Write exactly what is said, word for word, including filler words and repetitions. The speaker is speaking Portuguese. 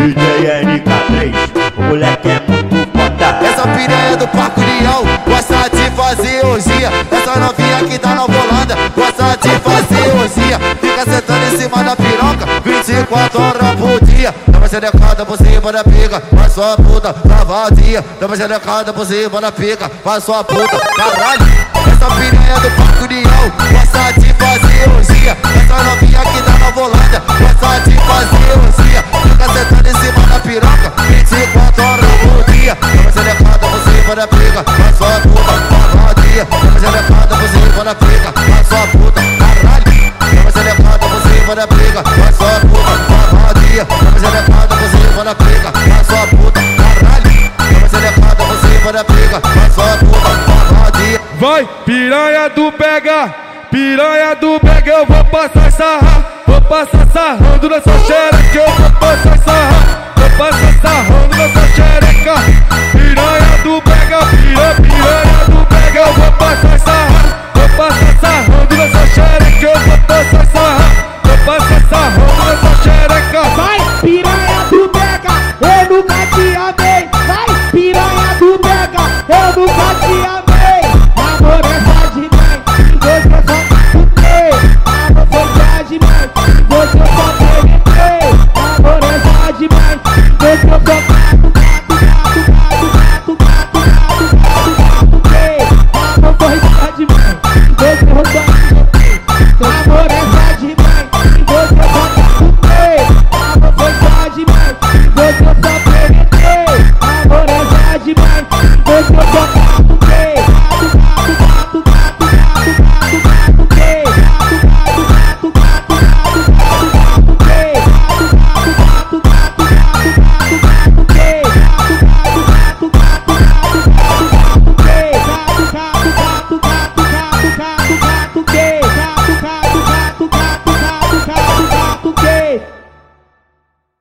D J N K três, o moleque é muito foda. Essa piranha do Parque União gosta de fazer orgia. Essa novinha que tá na volanda gosta de fazer orgia. Fica sentando em cima da piroca vinte e quatro horas por dia. Dá uma xerecada por cima da pica, faz sua puta, vadia. Dá uma xerecada por cima da pica, faz sua puta, caralho. Essa piranha do Parque União gosta de fazer orgia. Essa novinha que tá na volanda gosta de fazer orgia. Fica sentando em cima da piroca vinte e quatro horas por dia. Dá uma xerecada por cima da pica, faz sua puta, vadia. Dá uma xerecada por cima da pica, faz sua puta, caralho. Dá uma xerecada por cima da pica, faz sua puta, vadia. Dá uma xerecada por cima da pica, faz sua puta, caralho. Dá uma xerecada por cima da pica, faz sua puta, vadia. Vai, piranha do pega, piranha do pega, eu vou passar sarra, vou passar sarrando nessa xereca, eu vou passar sarra, vou passar sarrando nessa xereca.